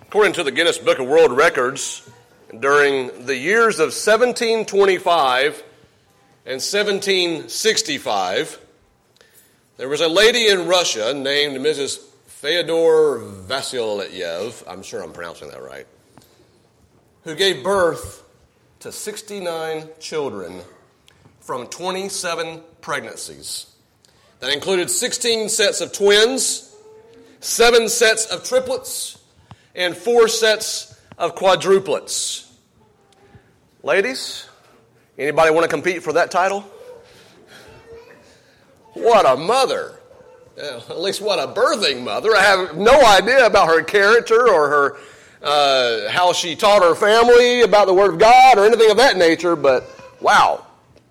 According to the Guinness Book of World Records, during the years of 1725 and 1765, there was a lady in Russia named Mrs. Fyodor Vasilyev, I'm sure I'm pronouncing that right, who gave birth to 69 children from 27 pregnancies. That included 16 sets of twins, 7 sets of triplets, and 4 sets of quadruplets. Ladies, anybody want to compete for that title? What a mother. At least what a birthing mother. I have no idea about her character or her how she taught her family about the Word of God or anything of that nature, but wow,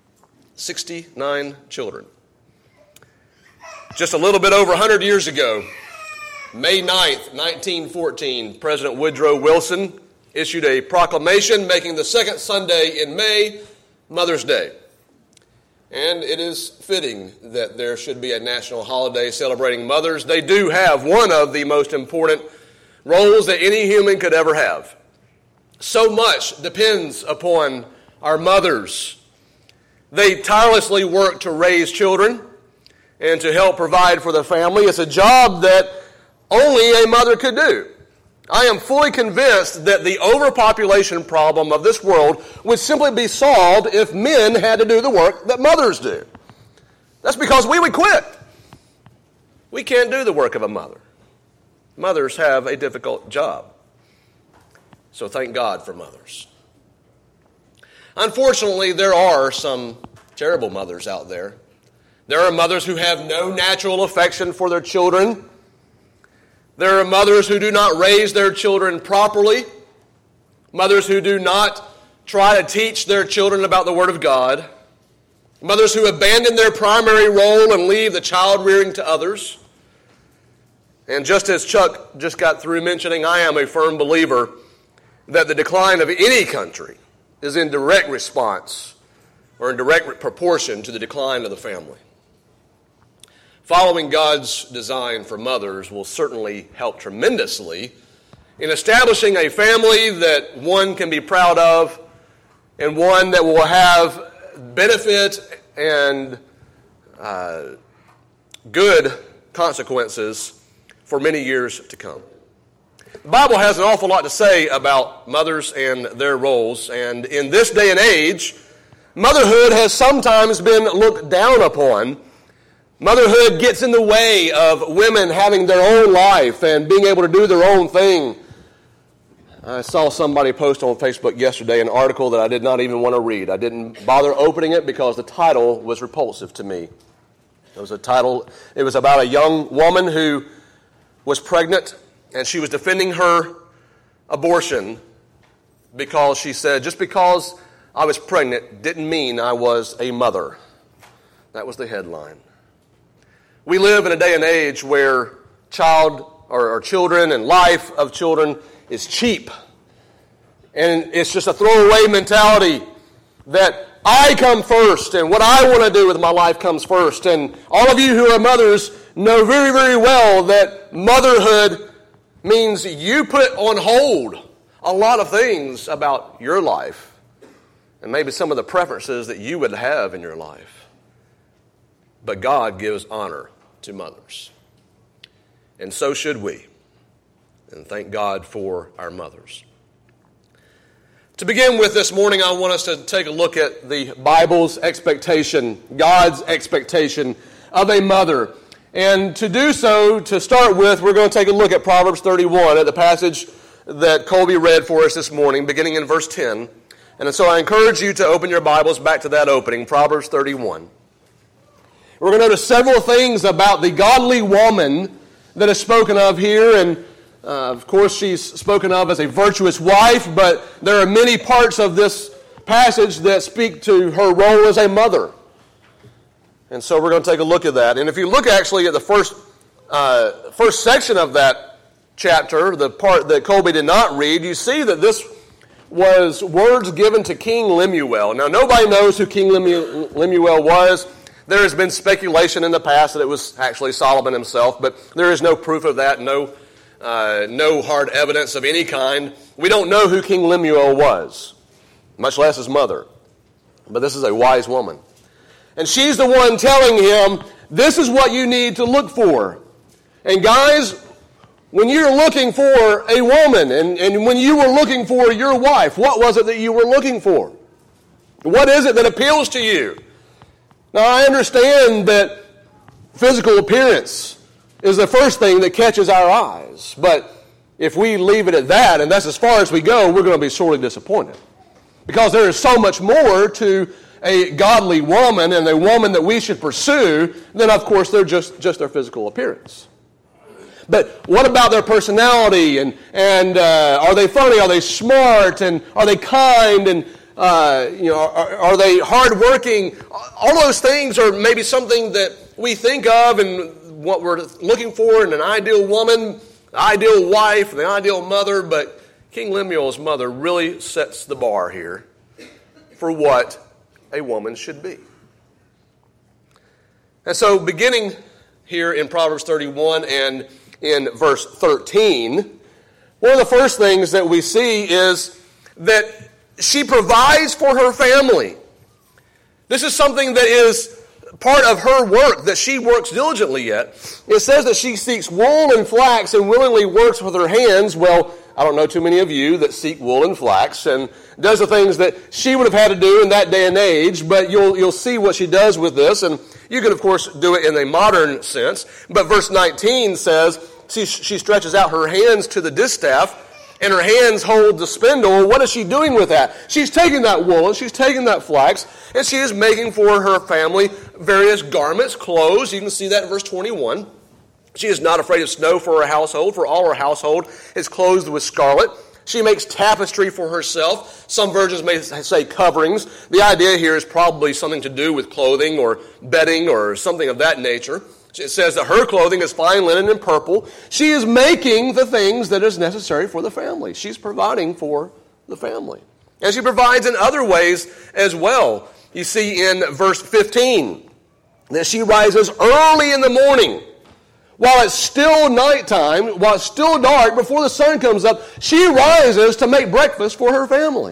69 children. Just a little bit over 100 years ago, May 9th, 1914, President Woodrow Wilson issued a proclamation making the second Sunday in May Mother's Day. And it is fitting that there should be a national holiday celebrating mothers. They do have one of the most important roles that any human could ever have. So much depends upon our mothers. They tirelessly work to raise children and to help provide for the family. It's a job that only a mother could do. I am fully convinced that the overpopulation problem of this world would simply be solved if men had to do the work that mothers do. That's because we would quit. We can't do the work of a mother. Mothers have a difficult job. So thank God for mothers. Unfortunately, there are some terrible mothers out there. There are mothers who have no natural affection for their children. There are mothers who do not raise their children properly. Mothers who do not try to teach their children about the Word of God. Mothers who abandon their primary role and leave the child rearing to others. And just as Chuck just got through mentioning, I am a firm believer that the decline of any country is in direct response or in direct proportion to the decline of the family. Following God's design for mothers will certainly help tremendously in establishing a family that one can be proud of and one that will have benefit and good consequences for many years to come. The Bible has an awful lot to say about mothers and their roles, and in this day and age, motherhood has sometimes been looked down upon. Motherhood gets in the way of women having their own life and being able to do their own thing. I saw somebody post on Facebook yesterday an article that I did not even want to read. I didn't bother opening it because the title was repulsive to me. It was about a young woman who was pregnant, and she was defending her abortion because she said, just because I was pregnant didn't mean I was a mother. That was the headline. We live in a day and age where children and life of children is cheap. And it's just a throwaway mentality that I come first and what I want to do with my life comes first. And all of you who are mothers know very, very well that motherhood means you put on hold a lot of things about your life and maybe some of the preferences that you would have in your life. But God gives honor to mothers. And so should we. And thank God for our mothers. To begin with this morning, I want us to take a look at the Bible's expectation, God's expectation of a mother. And to do so, to start with, we're going to take a look at Proverbs 31, at the passage that Colby read for us this morning, beginning in verse 10. And so I encourage you to open your Bibles back to that opening, Proverbs 31. We're going to notice several things about the godly woman that is spoken of here. And of course, she's spoken of as a virtuous wife, but there are many parts of this passage that speak to her role as a mother. And so we're going to take a look at that. And if you look actually at the first section of that chapter, the part that Colby did not read, you see that this was words given to King Lemuel. Now, nobody knows who King Lemuel was. There has been speculation in the past that it was actually Solomon himself, but there is no proof of that, no no hard evidence of any kind. We don't know who King Lemuel was, much less his mother. But this is a wise woman. And she's the one telling him, this is what you need to look for. And guys, when you're looking for a woman, and when you were looking for your wife, what was it that you were looking for? What is it that appeals to you? Now, I understand that physical appearance is the first thing that catches our eyes. But if we leave it at that, and that's as far as we go, we're going to be sorely disappointed. Because there is so much more to a godly woman and a woman that we should pursue than, of course, they're just their physical appearance. But what about their personality? And are they funny? Are they smart? And are they kind? And are they hardworking? All those things are maybe something that we think of and what we're looking for in an ideal woman, ideal wife, the ideal mother. But King Lemuel's mother really sets the bar here for what a woman should be. And so beginning here in Proverbs 31 and in verse 13, one of the first things that we see is that she provides for her family. This is something that is part of her work, that she works diligently at. It says that she seeks wool and flax and willingly works with her hands. Well, I don't know too many of you that seek wool and flax and does the things that she would have had to do in that day and age, but you'll see what she does with this, and you can, of course, do it in a modern sense. But verse 19 says she stretches out her hands to the distaff, and her hands hold the spindle. What is she doing with that? She's taking that wool and she's taking that flax, and she is making for her family various garments, clothes. You can see that in verse 21. She is not afraid of snow for her household, for all her household is clothed with scarlet. She makes tapestry for herself. Some versions may say coverings. The idea here is probably something to do with clothing or bedding or something of that nature. It says that her clothing is fine linen and purple. She is making the things that is necessary for the family. She's providing for the family. And she provides in other ways as well. You see in verse 15 that she rises early in the morning. While it's still nighttime, while it's still dark, before the sun comes up, she rises to make breakfast for her family.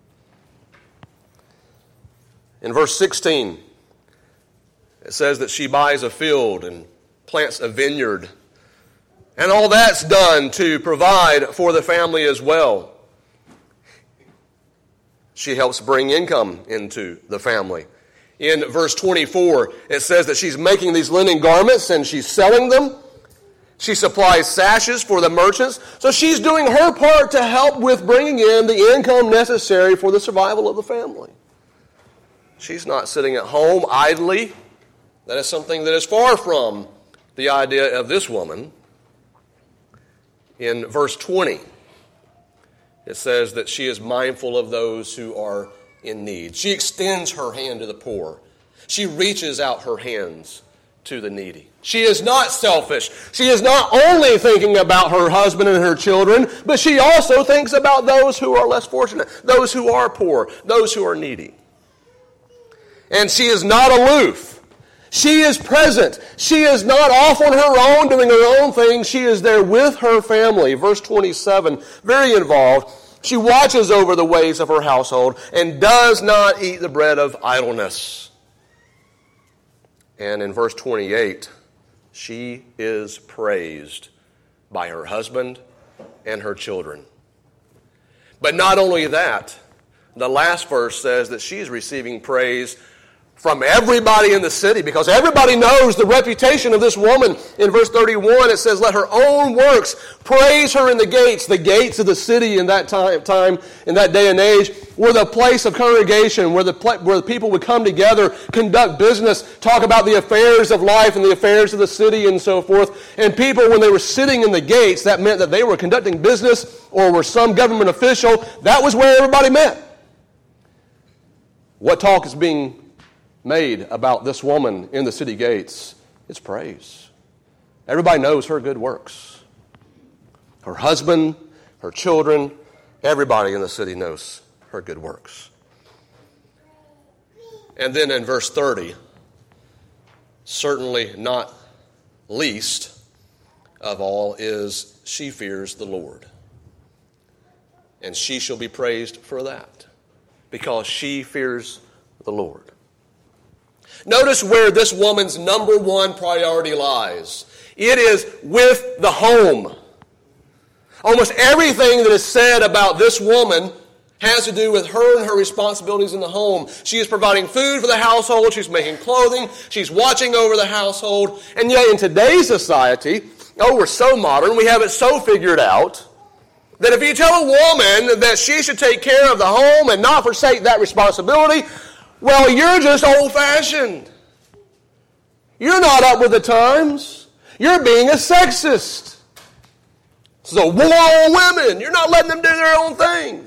In verse 16, it says that she buys a field and plants a vineyard. And all that's done to provide for the family as well. She helps bring income into the family. In verse 24, it says that she's making these linen garments and she's selling them. She supplies sashes for the merchants. So she's doing her part to help with bringing in the income necessary for the survival of the family. She's not sitting at home idly. That is something that is far from the idea of this woman. In verse 20, it says that she is mindful of those who are in need. She extends her hand to the poor. She reaches out her hands to the needy. She is not selfish. She is not only thinking about her husband and her children, but she also thinks about those who are less fortunate, those who are poor, those who are needy. And she is not aloof. She is present. She is not off on her own doing her own thing. She is there with her family. Verse 27, very involved. She watches over the ways of her household and does not eat the bread of idleness. And in verse 28, she is praised by her husband and her children. But not only that, the last verse says that she is receiving praise from everybody in the city, because everybody knows the reputation of this woman. In verse 31, it says, let her own works praise her in the gates. The gates of the city in that time, in that day and age, were the place of congregation, where the people would come together, conduct business, talk about the affairs of life and the affairs of the city and so forth. And people, when they were sitting in the gates, that meant that they were conducting business or were some government official. That was where everybody met. What talk is being made about this woman in the city gates? It's praise. Everybody knows her good works. Her husband, her children, everybody in the city knows her good works. And then in verse 30, certainly not least, of all is she fears the Lord. And she shall be praised for that, because she fears the Lord. Notice where this woman's number one priority lies. It is with the home. Almost everything that is said about this woman has to do with her and her responsibilities in the home. She is providing food for the household. She's making clothing. She's watching over the household. And yet in today's society, we're so modern, we have it so figured out, that if you tell a woman that she should take care of the home and not forsake that responsibility, well, you're just old-fashioned. You're not up with the times. You're being a sexist. This is a war on women. You're not letting them do their own thing.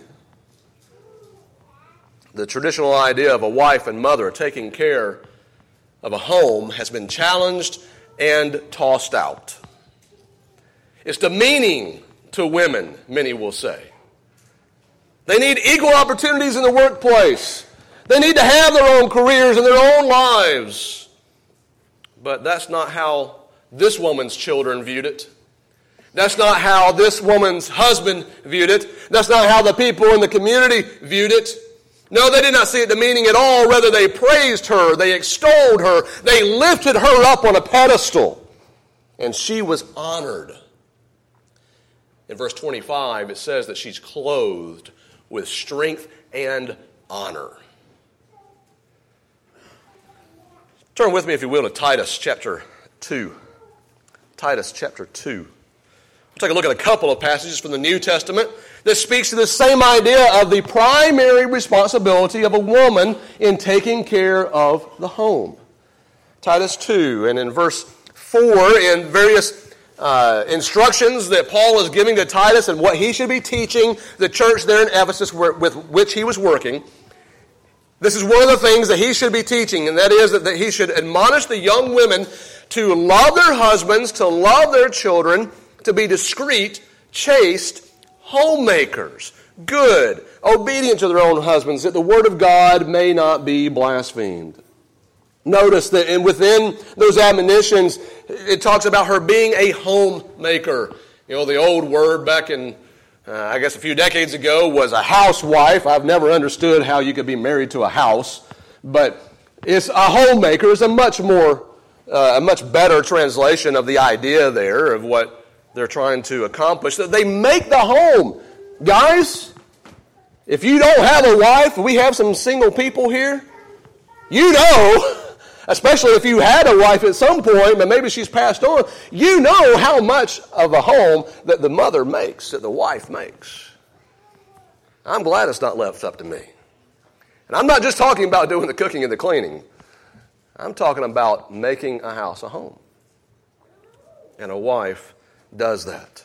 The traditional idea of a wife and mother taking care of a home has been challenged and tossed out. It's demeaning to women, many will say. They need equal opportunities in the workplace. They need to have their own careers and their own lives. But that's not how this woman's children viewed it. That's not how this woman's husband viewed it. That's not how the people in the community viewed it. No, they did not see it demeaning at all. Rather, they praised her. They extolled her. They lifted her up on a pedestal. And she was honored. In verse 25, it says that she's clothed with strength and honor. Turn with me, if you will, to Titus chapter 2. Titus chapter 2. We'll take a look at a couple of passages from the New Testament that speaks to the same idea of the primary responsibility of a woman in taking care of the home. Titus 2, and in verse 4, in various instructions that Paul is giving to Titus and what he should be teaching the church there in Ephesus with which he was working. This is one of the things that he should be teaching, and that is that he should admonish the young women to love their husbands, to love their children, to be discreet, chaste, homemakers, good, obedient to their own husbands, that the word of God may not be blasphemed. Notice that within those admonitions, it talks about her being a homemaker. You know, the old word back in, I guess a few decades ago was a housewife. I've never understood how you could be married to a house. But it's a homemaker is a much better translation of the idea there of what they're trying to accomplish. That they make the home. Guys, if you don't have a wife, we have some single people here, you know, especially if you had a wife at some point, but maybe she's passed on, you know how much of a home that the mother makes, that the wife makes. I'm glad it's not left up to me. And I'm not just talking about doing the cooking and the cleaning. I'm talking about making a house a home. And a wife does that.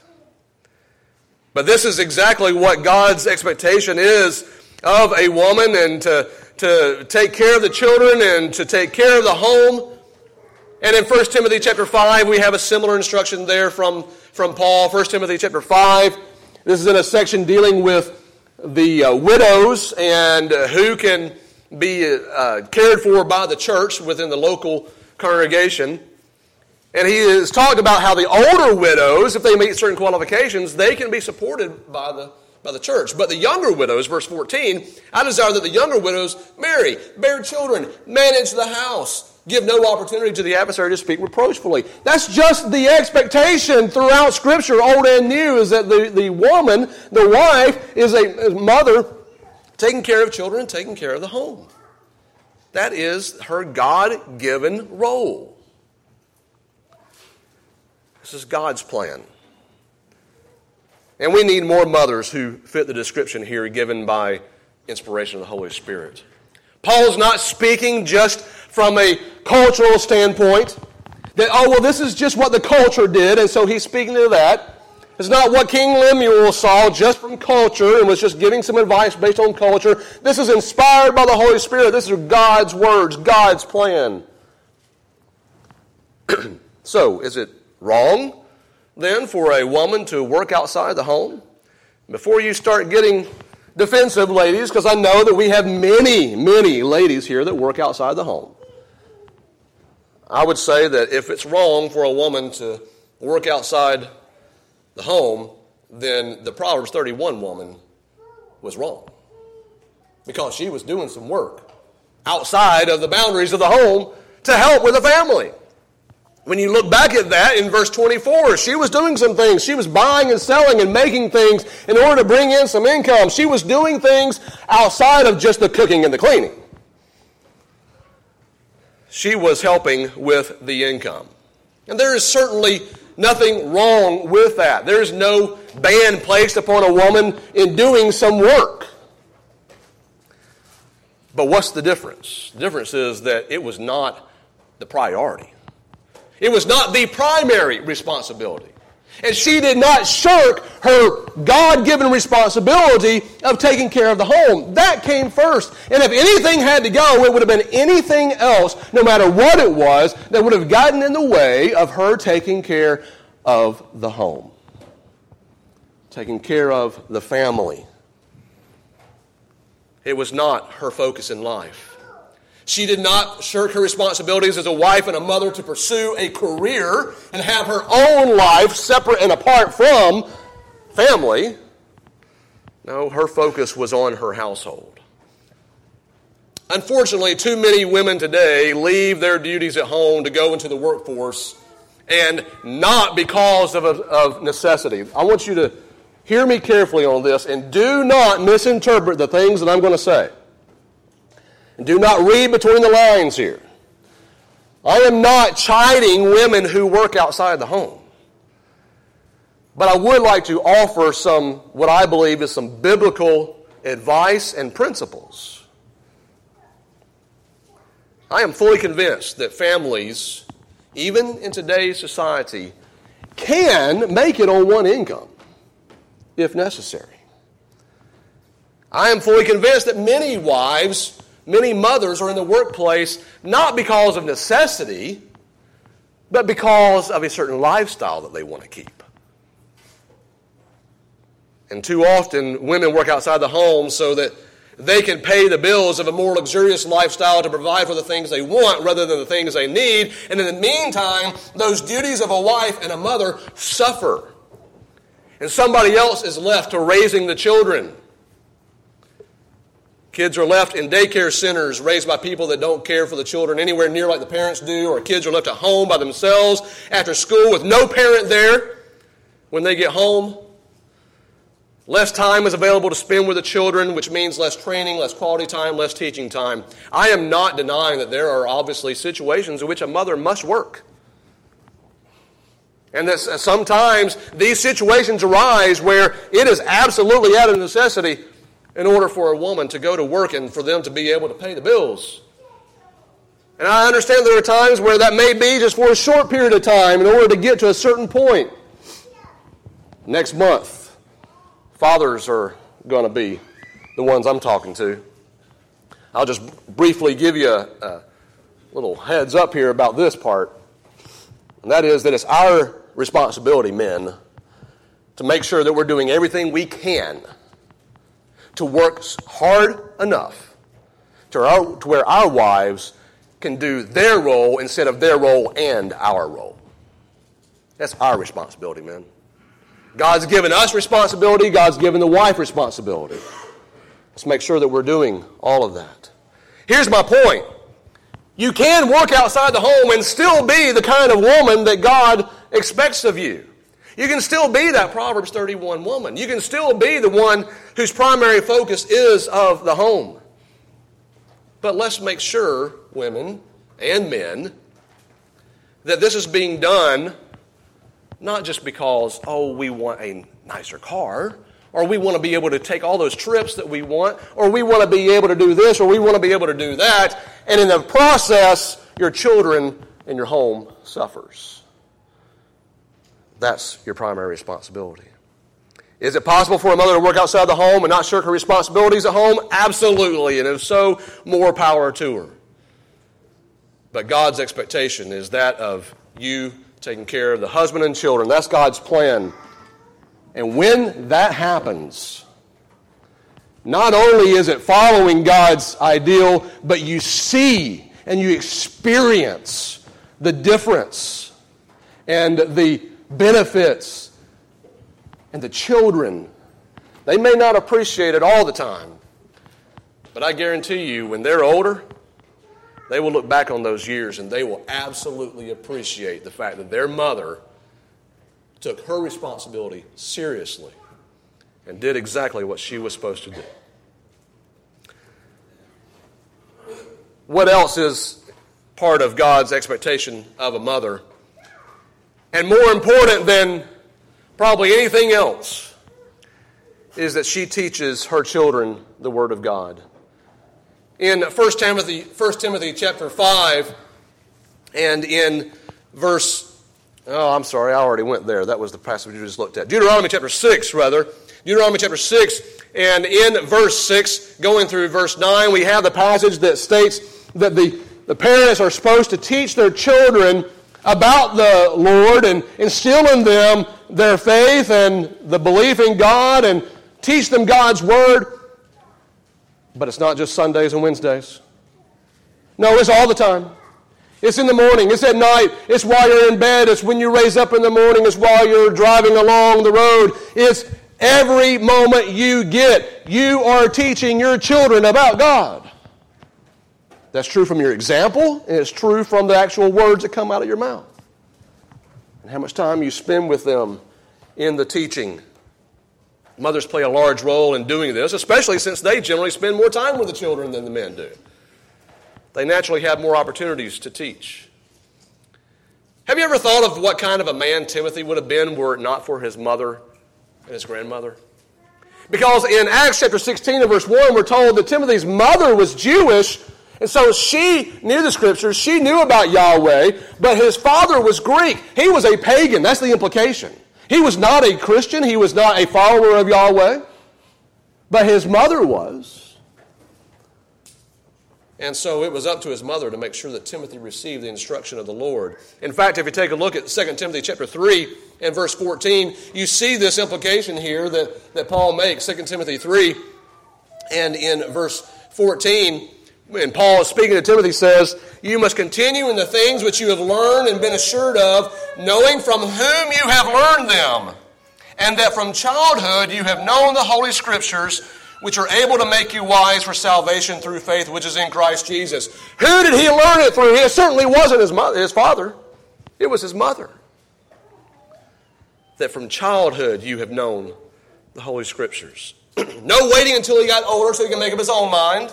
But this is exactly what God's expectation is of a woman, and to take care of the children and to take care of the home. And in 1 Timothy chapter 5, we have a similar instruction there from Paul. 1 Timothy chapter 5, this is in a section dealing with the widows and who can be cared for by the church within the local congregation. And he has talked about how the older widows, if they meet certain qualifications, they can be supported by the church. But the younger widows, verse 14, I desire that the younger widows marry, bear children, manage the house, give no opportunity to the adversary to speak reproachfully. That's just the expectation throughout Scripture, old and new, is that the woman, the wife, is a mother taking care of children and taking care of the home. That is her God-given role. This is God's plan. And we need more mothers who fit the description here given by inspiration of the Holy Spirit. Paul's not speaking just from a cultural standpoint, that, this is just what the culture did, and so he's speaking to that. It's not what King Lemuel saw just from culture and was just giving some advice based on culture. This is inspired by the Holy Spirit. This is God's words, God's plan. So, is it wrong then for a woman to work outside the home? Before you start getting defensive, ladies, because I know that we have many, many ladies here that work outside the home. I would say that if it's wrong for a woman to work outside the home, then the Proverbs 31 woman was wrong. Because she was doing some work outside of the boundaries of the home to help with the family. When you look back at that in verse 24, she was doing some things. She was buying and selling and making things in order to bring in some income. She was doing things outside of just the cooking and the cleaning. She was helping with the income. And there is certainly nothing wrong with that. There is no ban placed upon a woman in doing some work. But what's the difference? The difference is that it was not the priority. It was not the primary responsibility. And she did not shirk her God-given responsibility of taking care of the home. That came first. And if anything had to go, it would have been anything else, no matter what it was, that would have gotten in the way of her taking care of the home. Taking care of the family. It was not her focus in life. She did not shirk her responsibilities as a wife and a mother to pursue a career and have her own life separate and apart from family. No, her focus was on her household. Unfortunately, too many women today leave their duties at home to go into the workforce, and not because of necessity. I want you to hear me carefully on this, and do not misinterpret the things that I'm going to say. And do not read between the lines here. I am not chiding women who work outside the home. But I would like to offer what I believe is some biblical advice and principles. I am fully convinced that families, even in today's society, can make it on one income, if necessary. I am fully convinced that many wives, many mothers are in the workplace not because of necessity, but because of a certain lifestyle that they want to keep. And too often, women work outside the home so that they can pay the bills of a more luxurious lifestyle to provide for the things they want rather than the things they need. And in the meantime, those duties of a wife and a mother suffer. And somebody else is left to raising the children. Kids are left in daycare centers raised by people that don't care for the children anywhere near like the parents do, or kids are left at home by themselves after school with no parent there when they get home. Less time is available to spend with the children, which means less training, less quality time, less teaching time. I am not denying that there are obviously situations in which a mother must work. And that sometimes these situations arise where it is absolutely out of necessity in order for a woman to go to work and for them to be able to pay the bills. And I understand there are times where that may be just for a short period of time in order to get to a certain point. Next month, fathers are going to be the ones I'm talking to. I'll just briefly give you a little heads up here about this part. And that is that it's our responsibility, men, to make sure that we're doing everything we can to work hard enough to where our wives can do their role instead of their role and our role. That's our responsibility, men. God's given us responsibility. God's given the wife responsibility. Let's make sure that we're doing all of that. Here's my point. You can work outside the home and still be the kind of woman that God expects of you. You can still be that Proverbs 31 woman. You can still be the one whose primary focus is of the home. But let's make sure, women and men, that this is being done not just because, we want a nicer car, or we want to be able to take all those trips that we want, or we want to be able to do this, or we want to be able to do that, and in the process, your children and your home suffers. That's your primary responsibility. Is it possible for a mother to work outside the home and not shirk her responsibilities at home? Absolutely, and if so, more power to her. But God's expectation is that of you taking care of the husband and children. That's God's plan. And when that happens, not only is it following God's ideal, but you see and you experience the difference and the benefits. And the children, they may not appreciate it all the time, but I guarantee you, when they're older, they will look back on those years and they will absolutely appreciate the fact that their mother took her responsibility seriously and did exactly what she was supposed to do. What else is part of God's expectation of a mother? And more important than probably anything else is that she teaches her children the Word of God. In 1 Timothy chapter 5 and in verse, I already went there. That was the passage we just looked at. Deuteronomy chapter 6, and in verse 6, going through verse 9, we have the passage that states that the parents are supposed to teach their children about the Lord and instill in them their faith and the belief in God and teach them God's Word. But it's not just Sundays and Wednesdays. No, it's all the time. It's in the morning. It's at night. It's while you're in bed. It's when you raise up in the morning. It's while you're driving along the road. It's every moment you get. You are teaching your children about God. That's true from your example, and it's true from the actual words that come out of your mouth. And how much time you spend with them in the teaching. Mothers play a large role in doing this, especially since they generally spend more time with the children than the men do. They naturally have more opportunities to teach. Have you ever thought of what kind of a man Timothy would have been were it not for his mother and his grandmother? Because in Acts chapter 16 and verse 1, we're told that Timothy's mother was Jewish, and so she knew the Scriptures, she knew about Yahweh, but his father was Greek. He was a pagan. That's the implication. He was not a Christian. He was not a follower of Yahweh. But his mother was. And so it was up to his mother to make sure that Timothy received the instruction of the Lord. In fact, if you take a look at 2 Timothy chapter 3 and verse 14, you see this implication here that Paul makes, 2 Timothy 3 and in verse 14. When Paul is speaking to Timothy, says, "You must continue in the things which you have learned and been assured of, knowing from whom you have learned them, and that from childhood you have known the Holy Scriptures, which are able to make you wise for salvation through faith which is in Christ Jesus." Who did he learn it through? It certainly wasn't his father. It was his mother. That from childhood you have known the Holy Scriptures. No waiting until he got older so he can make up his own mind.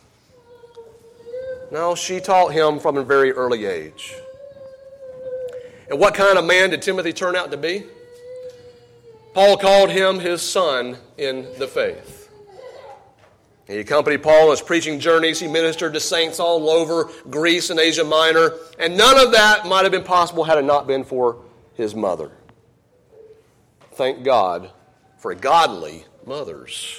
No, she taught him from a very early age. And what kind of man did Timothy turn out to be? Paul called him his son in the faith. He accompanied Paul on his preaching journeys. He ministered to saints all over Greece and Asia Minor. And none of that might have been possible had it not been for his mother. Thank God for godly mothers.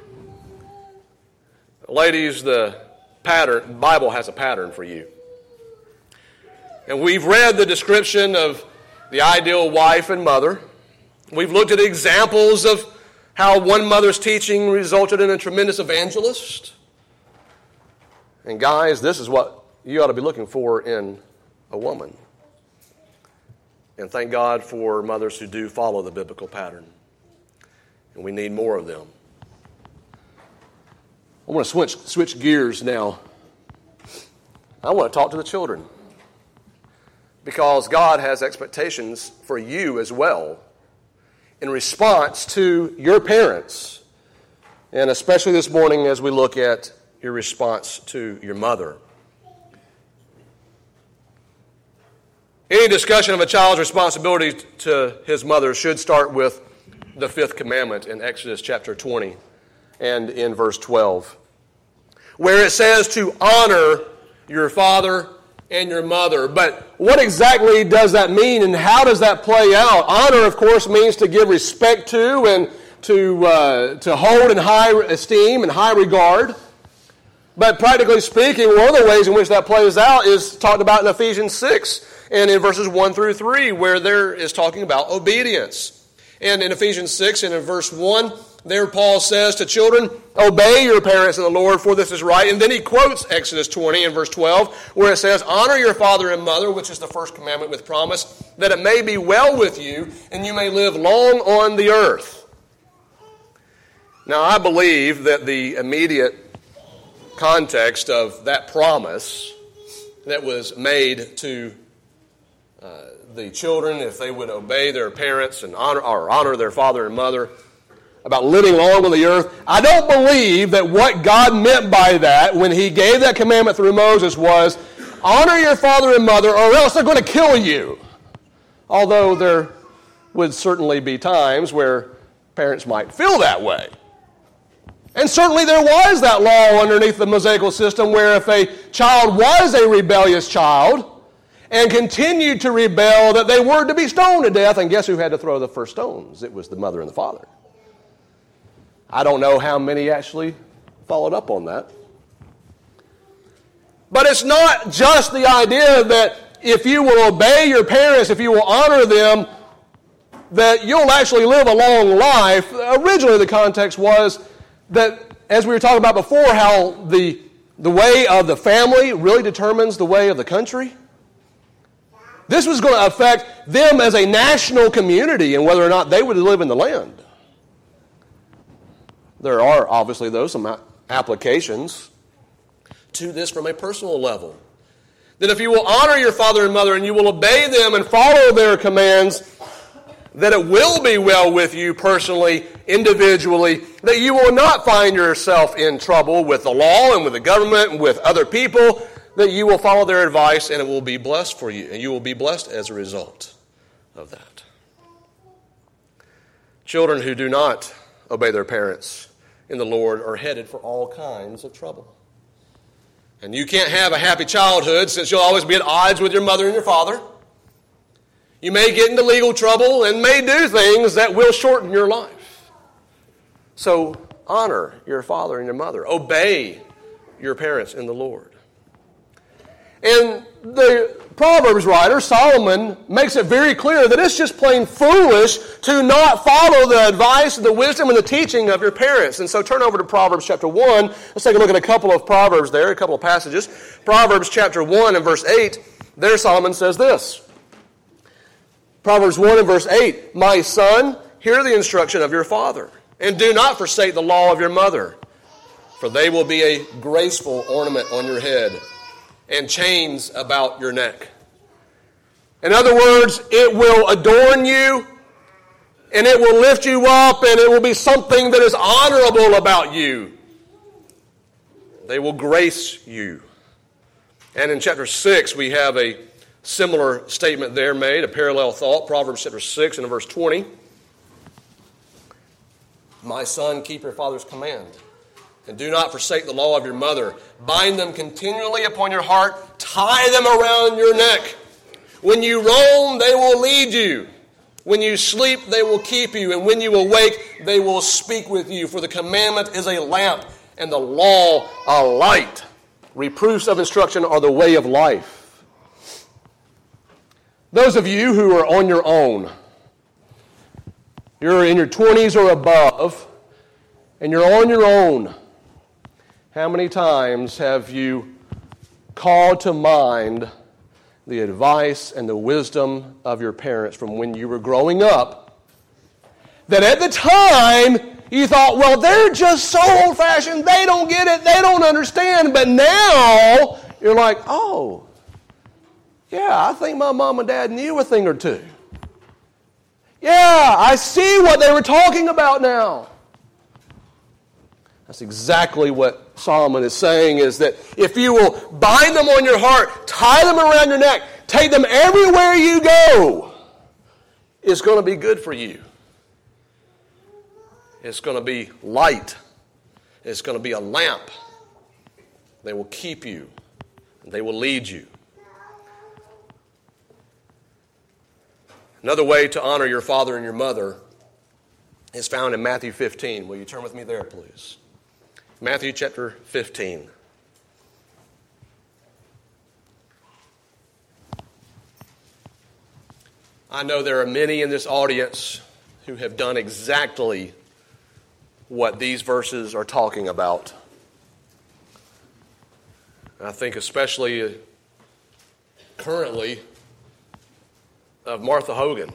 Ladies, the Bible has a pattern for you. And we've read the description of the ideal wife and mother. We've looked at examples of how one mother's teaching resulted in a tremendous evangelist. And guys, this is what you ought to be looking for in a woman. And thank God for mothers who do follow the biblical pattern. And we need more of them. I want to switch gears now. I want to talk to the children. Because God has expectations for you as well in response to your parents. And especially this morning as we look at your response to your mother. Any discussion of a child's responsibility to his mother should start with the fifth commandment in Exodus chapter 20 and in verse 12, where it says to honor your father and your mother. But what exactly does that mean and how does that play out? Honor, of course, means to give respect to and to hold in high esteem and high regard. But practically speaking, one of the ways in which that plays out is talked about in Ephesians 6 and in verses 1 through 3, where there is talking about obedience. And in Ephesians 6 and in verse 1, There Paul says to children, obey your parents in the Lord, for this is right. And then he quotes Exodus 20 in verse 12, where it says, honor your father and mother, which is the first commandment with promise, that it may be well with you, and you may live long on the earth. Now, I believe that the immediate context of that promise that was made to the children, if they would obey their parents and honor their father and mother, about living long on the earth, I don't believe that what God meant by that when he gave that commandment through Moses was, honor your father and mother or else they're going to kill you. Although there would certainly be times where parents might feel that way. And certainly there was that law underneath the Mosaical system where if a child was a rebellious child and continued to rebel, that they were to be stoned to death. And guess who had to throw the first stones? It was the mother and the father. I don't know how many actually followed up on that. But it's not just the idea that if you will obey your parents, if you will honor them, that you'll actually live a long life. Originally the context was that, as we were talking about before, how the way of the family really determines the way of the country. This was going to affect them as a national community and whether or not they would live in the land. There are obviously, though, some applications to this from a personal level. That if you will honor your father and mother and you will obey them and follow their commands, that it will be well with you personally, individually, that you will not find yourself in trouble with the law and with the government and with other people, that you will follow their advice and it will be blessed for you, and you will be blessed as a result of that. Children who do not obey their parents in the Lord are headed for all kinds of trouble. And you can't have a happy childhood since you'll always be at odds with your mother and your father. You may get into legal trouble and may do things that will shorten your life. So honor your father and your mother. Obey your parents in the Lord. And the Proverbs writer, Solomon, makes it very clear that it's just plain foolish to not follow the advice, the wisdom, and the teaching of your parents. And so turn over to Proverbs chapter 1. Let's take a look at a couple of Proverbs there, a couple of passages. Proverbs chapter 1 and verse 8, there Solomon says this. Proverbs 1 and verse 8, my son, hear the instruction of your father, and do not forsake the law of your mother, for they will be a graceful ornament on your head and chains about your neck. In other words, it will adorn you, and it will lift you up, and it will be something that is honorable about you. They will grace you. And in chapter 6, we have a similar statement there made, a parallel thought. Proverbs chapter 6 and verse 20. My son, keep your father's command, and do not forsake the law of your mother. Bind them continually upon your heart. Tie them around your neck. When you roam, they will lead you. When you sleep, they will keep you. And when you awake, they will speak with you. For the commandment is a lamp, and the law a light. Reproofs of instruction are the way of life. Those of you who are on your own, you're in your 20s or above, and you're on your own, how many times have you called to mind the advice and the wisdom of your parents from when you were growing up, that at the time you thought, well, they're just so old-fashioned, they don't get it, they don't understand, but now you're like, oh, yeah, I think my mom and dad knew a thing or two. Yeah, I see what they were talking about now. That's exactly what Solomon is saying, is that if you will bind them on your heart, tie them around your neck, take them everywhere you go, it's going to be good for you. It's going to be light. It's going to be a lamp. They will keep you. They will lead you. Another way to honor your father and your mother is found in Matthew 15. Will you turn with me there, please? Matthew chapter 15. I know there are many in this audience who have done exactly what these verses are talking about. I think especially currently of Martha Hogan.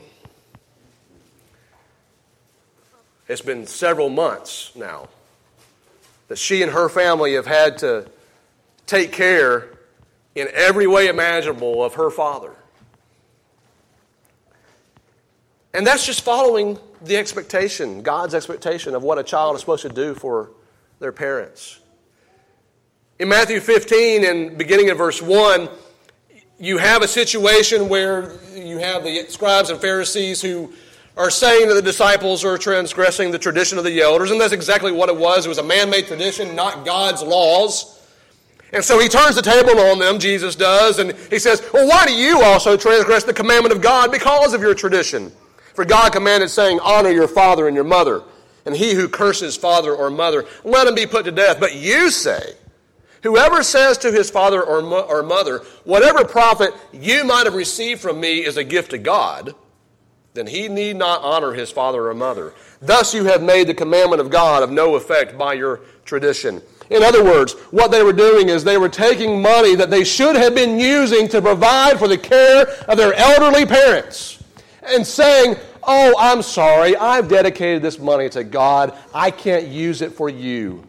It's been several months now that she and her family have had to take care in every way imaginable of her father. And that's just following the expectation, God's expectation of what a child is supposed to do for their parents. In Matthew 15 and beginning of verse 1, you have a situation where you have the scribes and Pharisees who are saying that the disciples are transgressing the tradition of the elders, and that's exactly what it was. It was a man-made tradition, not God's laws. And so he turns the table on them, Jesus does, and he says, well, why do you also transgress the commandment of God because of your tradition? For God commanded, saying, honor your father and your mother, and he who curses father or mother, let him be put to death. But you say, whoever says to his father or mother, whatever profit you might have received from me is a gift to God, then he need not honor his father or mother. Thus you have made the commandment of God of no effect by your tradition. In other words, what they were doing is they were taking money that they should have been using to provide for the care of their elderly parents and saying, oh, I'm sorry, I've dedicated this money to God. I can't use it for you.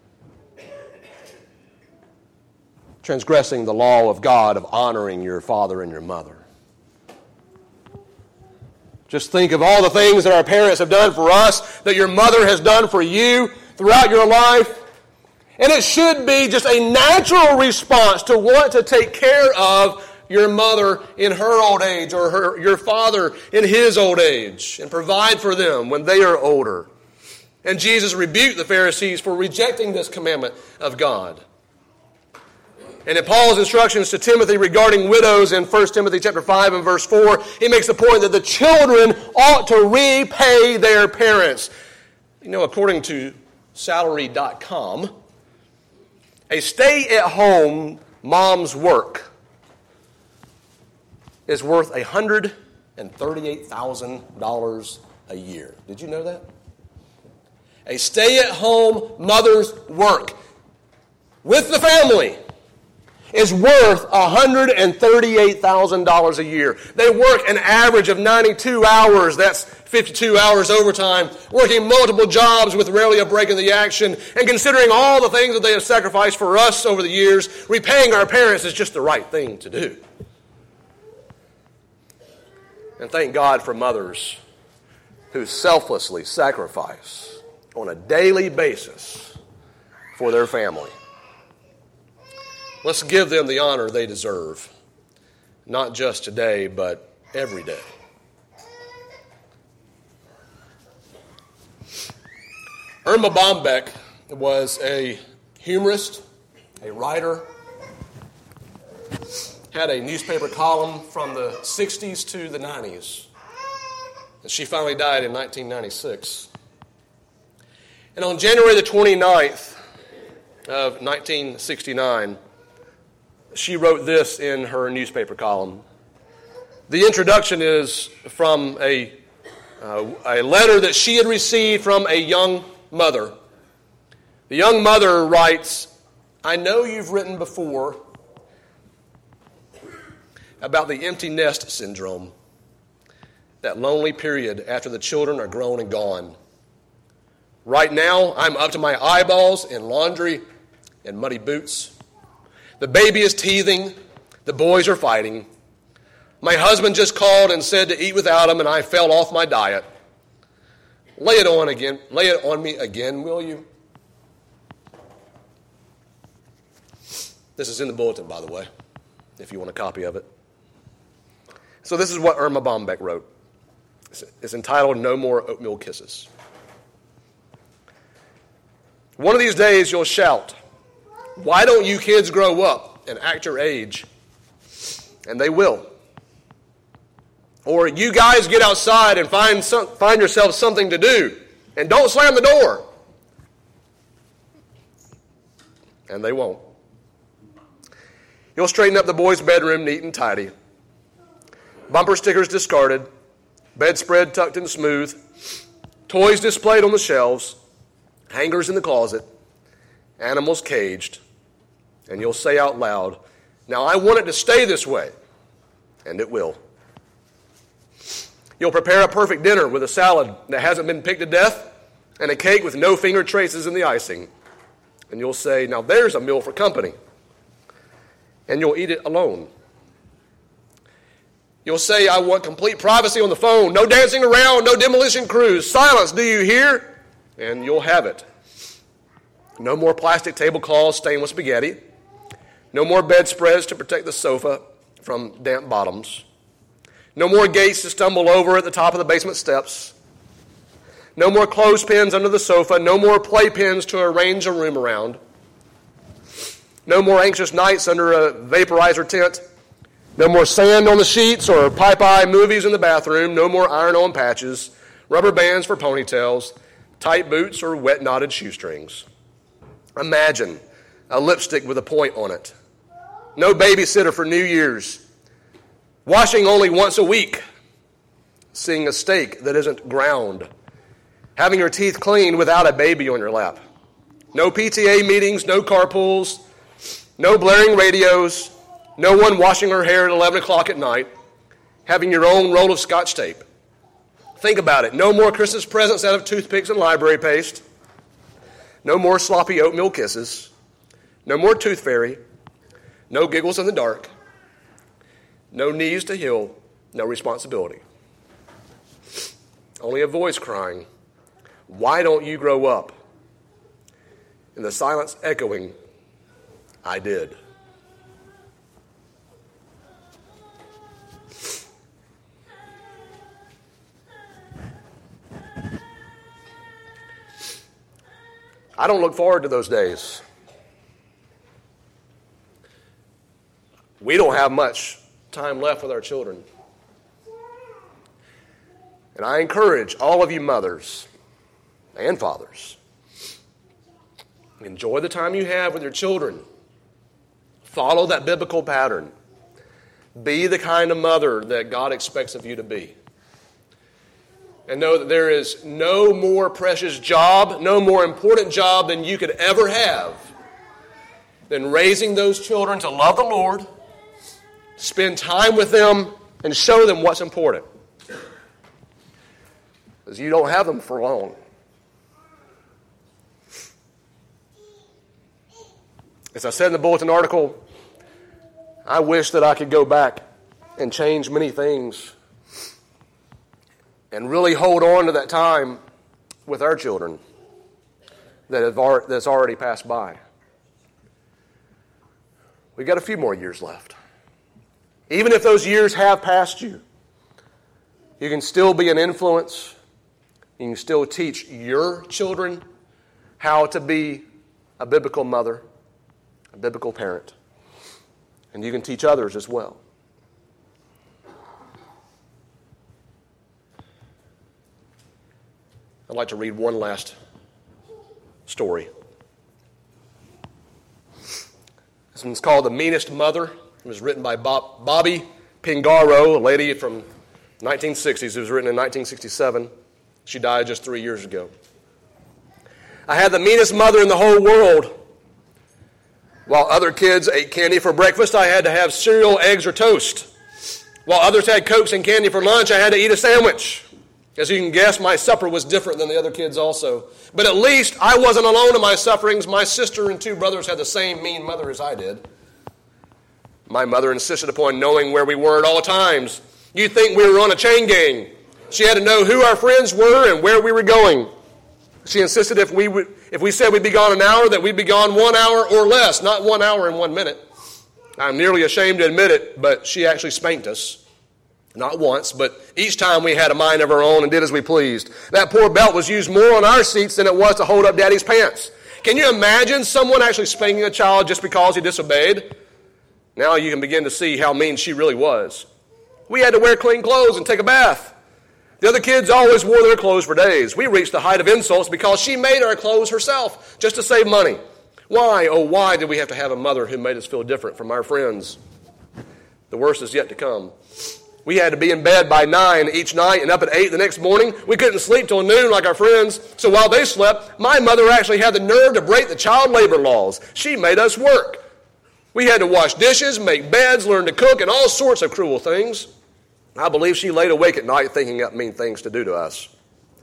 Transgressing the law of God of honoring your father and your mother. Just think of all the things that our parents have done for us, that your mother has done for you throughout your life. And it should be just a natural response to want to take care of your mother in her old age or your father in his old age and provide for them when they are older. And Jesus rebuked the Pharisees for rejecting this commandment of God. And in Paul's instructions to Timothy regarding widows in 1 Timothy chapter 5 and verse 4, he makes the point that the children ought to repay their parents. You know, according to salary.com, a stay-at-home mom's work is worth $138,000 a year. Did you know that? A stay-at-home mother's work with the family is worth $138,000 a year. They work an average of 92 hours. That's 52 hours overtime, working multiple jobs with rarely a break in the action. And considering all the things that they have sacrificed for us over the years, repaying our parents is just the right thing to do. And thank God for mothers who selflessly sacrifice on a daily basis for their family. Let's give them the honor they deserve, not just today, but every day. Erma Bombeck was a humorist, a writer, had a newspaper column from the 60s to the 90s. And she finally died in 1996. And on January the 29th of 1969, she wrote this in her newspaper column. The introduction is from a letter that she had received from a young mother. The young mother writes, I know you've written before about the empty nest syndrome, that lonely period after the children are grown and gone. Right now, I'm up to my eyeballs in laundry and muddy boots. The baby is teething. The boys are fighting. My husband just called and said to eat without him, and I fell off my diet. Lay it on me again, will you? This is in the bulletin, by the way, if you want a copy of it. So this is what Erma Bombeck wrote. It's entitled, No More Oatmeal Kisses. One of these days you'll shout, why don't you kids grow up and act your age? And they will. Or you guys get outside and find yourself something to do. And don't slam the door. And they won't. You'll straighten up the boys' bedroom neat and tidy. Bumper stickers discarded. Bedspread tucked in smooth. Toys displayed on the shelves. hangers in the closet, animals caged, and you'll say out loud, "Now I want it to stay this way," and it will. You'll prepare a perfect dinner with a salad that hasn't been picked to death and a cake with no finger traces in the icing, and you'll say, "Now there's a meal for company," and you'll eat it alone. You'll say, "I want complete privacy on the phone, no dancing around, no demolition crews, silence, do you hear?" And you'll have it. No more plastic tablecloths stained with spaghetti. No more bedspreads to protect the sofa from damp bottoms. No more gates to stumble over at the top of the basement steps. No more clothespins under the sofa. No more playpens to arrange a room around. No more anxious nights under a vaporizer tent. No more sand on the sheets or pipe-eye movies in the bathroom. No more iron-on patches, rubber bands for ponytails, tight boots, or wet knotted shoestrings. Imagine a lipstick with a point on it. No babysitter for New Year's. Washing only once a week. Seeing a steak that isn't ground. Having your teeth cleaned without a baby on your lap. No PTA meetings, no carpools, no blaring radios, no one washing her hair at 11 o'clock at night, having your own roll of Scotch tape. Think about it. No more Christmas presents out of toothpicks and library paste. No more sloppy oatmeal kisses. No more tooth fairy. No giggles in the dark. No knees to heel. No responsibility. Only a voice crying, "Why don't you grow up?" And the silence echoing, "I did." I don't look forward to those days. We don't have much time left with our children. And I encourage all of you mothers and fathers, enjoy the time you have with your children. Follow that biblical pattern. Be the kind of mother that God expects of you to be. And know that there is no more precious job, no more important job than you could ever have than raising those children to love the Lord, spend time with them, and show them what's important. Because you don't have them for long. As I said in the bulletin article, I wish that I could go back and change many things and really hold on to that time with our children that's already passed by. We've got a few more years left. Even if those years have passed you, you can still be an influence. You can still teach your children how to be a biblical mother, a biblical parent. And you can teach others as well. I'd like to read one last story. This one's called The Meanest Mother. It was written by Bobby Pingaro, a lady from 1960s. It was written in 1967. She died just 3 years ago. "I had the meanest mother in the whole world. While other kids ate candy for breakfast, I had to have cereal, eggs, or toast. While others had Cokes and candy for lunch, I had to eat a sandwich. As you can guess, my supper was different than the other kids also. But at least I wasn't alone in my sufferings. My sister and 2 brothers had the same mean mother as I did. My mother insisted upon knowing where we were at all times. You'd think we were on a chain gang. She had to know who our friends were and where we were going. She insisted if we said we'd be gone an hour, that we'd be gone 1 hour or less, not 1 hour and 1 minute. I'm nearly ashamed to admit it, but she actually spanked us. Not once, but each time we had a mind of our own and did as we pleased. That poor belt was used more on our seats than it was to hold up Daddy's pants. Can you imagine someone actually spanking a child just because he disobeyed? Now you can begin to see how mean she really was. We had to wear clean clothes and take a bath. The other kids always wore their clothes for days. We reached the height of insults because she made our clothes herself just to save money. Why, oh why, did we have to have a mother who made us feel different from our friends? The worst is yet to come. We had to be in bed by 9 each night and up at 8 the next morning. We couldn't sleep till noon like our friends. So while they slept, my mother actually had the nerve to break the child labor laws. She made us work. We had to wash dishes, make beds, learn to cook, and all sorts of cruel things. I believe she laid awake at night thinking up mean things to do to us.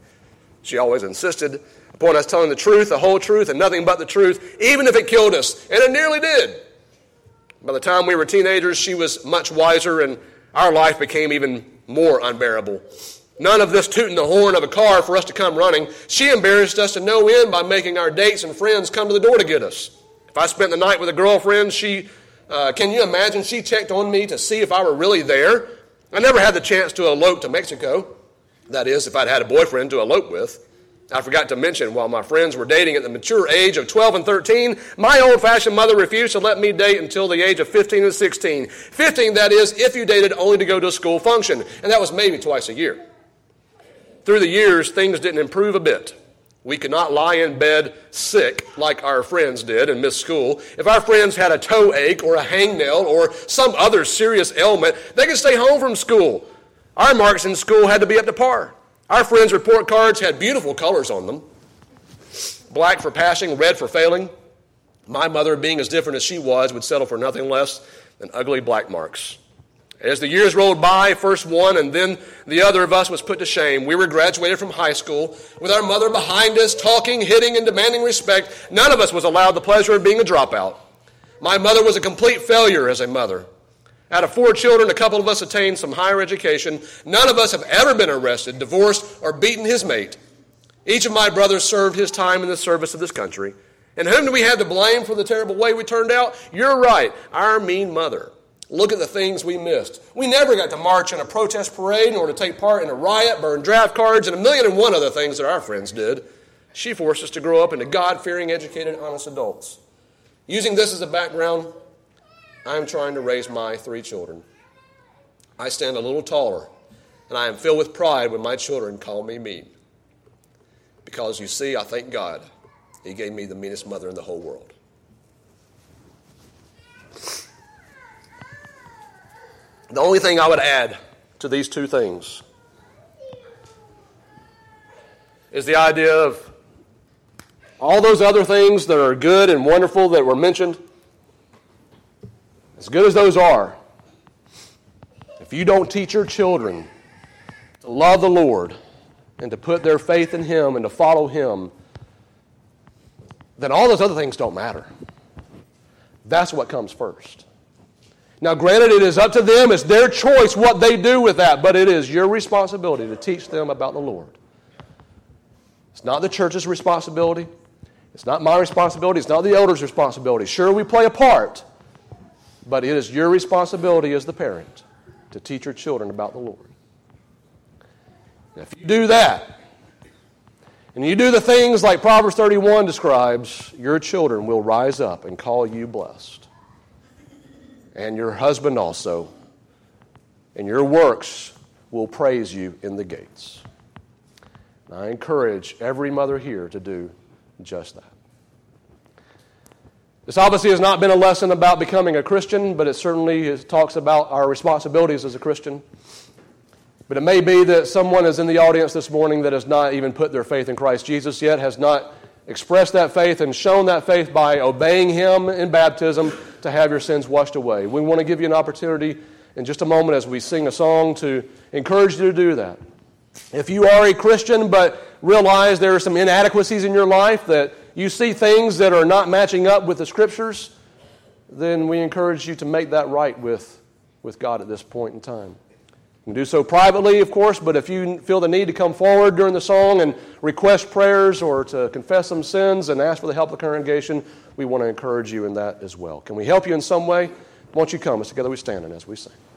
She always insisted upon us telling the truth, the whole truth, and nothing but the truth, even if it killed us. And it nearly did. By the time we were teenagers, she was much wiser, and our life became even more unbearable. None of this tooting the horn of a car for us to come running. She embarrassed us to no end by making our dates and friends come to the door to get us. If I spent the night with a girlfriend, can you imagine, she checked on me to see if I were really there. I never had the chance to elope to Mexico. That is, if I'd had a boyfriend to elope with. I forgot to mention, while my friends were dating at the mature age of 12 and 13, my old-fashioned mother refused to let me date until the age of 15 and 16. 15, that is, if you dated only to go to a school function, and that was maybe twice a year. Through the years, things didn't improve a bit. We could not lie in bed sick like our friends did and miss school. If our friends had a toe ache or a hangnail or some other serious ailment, they could stay home from school. Our marks in school had to be up to par. Our friends' report cards had beautiful colors on them. Black for passing, red for failing. My mother, being as different as she was, would settle for nothing less than ugly black marks. As the years rolled by, first one and then the other of us was put to shame. We were graduated from high school with our mother behind us, talking, hitting, and demanding respect. None of us was allowed the pleasure of being a dropout. My mother was a complete failure as a mother. Out of 4 children, a couple of us attained some higher education. None of us have ever been arrested, divorced, or beaten his mate. Each of my brothers served his time in the service of this country. And whom do we have to blame for the terrible way we turned out? You're right, our mean mother. Look at the things we missed. We never got to march in a protest parade nor to take part in a riot, burn draft cards, and 1,000,001 other things that our friends did. She forced us to grow up into God-fearing, educated, honest adults. Using this as a background, I am trying to raise my 3 children. I stand a little taller, and I am filled with pride when my children call me mean. Because, you see, I thank God He gave me the meanest mother in the whole world. The only thing I would add to these 2 things is the idea of all those other things that are good and wonderful that were mentioned. As good as those are, if you don't teach your children to love the Lord and to put their faith in Him and to follow Him, then all those other things don't matter. That's what comes first. Now, granted, it is up to them. It's their choice what they do with that, but it is your responsibility to teach them about the Lord. It's not the church's responsibility. It's not my responsibility. It's not the elders' responsibility. Sure, we play a part, but it is your responsibility as the parent to teach your children about the Lord. And if you do that, and you do the things like Proverbs 31 describes, your children will rise up and call you blessed. And your husband also, and your works will praise you in the gates. And I encourage every mother here to do just that. This obviously has not been a lesson about becoming a Christian, but it certainly talks about our responsibilities as a Christian. But it may be that someone is in the audience this morning that has not even put their faith in Christ Jesus yet, has not expressed that faith and shown that faith by obeying Him in baptism to have your sins washed away. We want to give you an opportunity in just a moment as we sing a song to encourage you to do that. If you are a Christian but realize there are some inadequacies in your life, that you see things that are not matching up with the Scriptures, then we encourage you to make that right with God at this point in time. You can do so privately, of course, but if you feel the need to come forward during the song and request prayers or to confess some sins and ask for the help of the congregation, we want to encourage you in that as well. Can we help you in some way? Won't you come as together we stand and as we sing?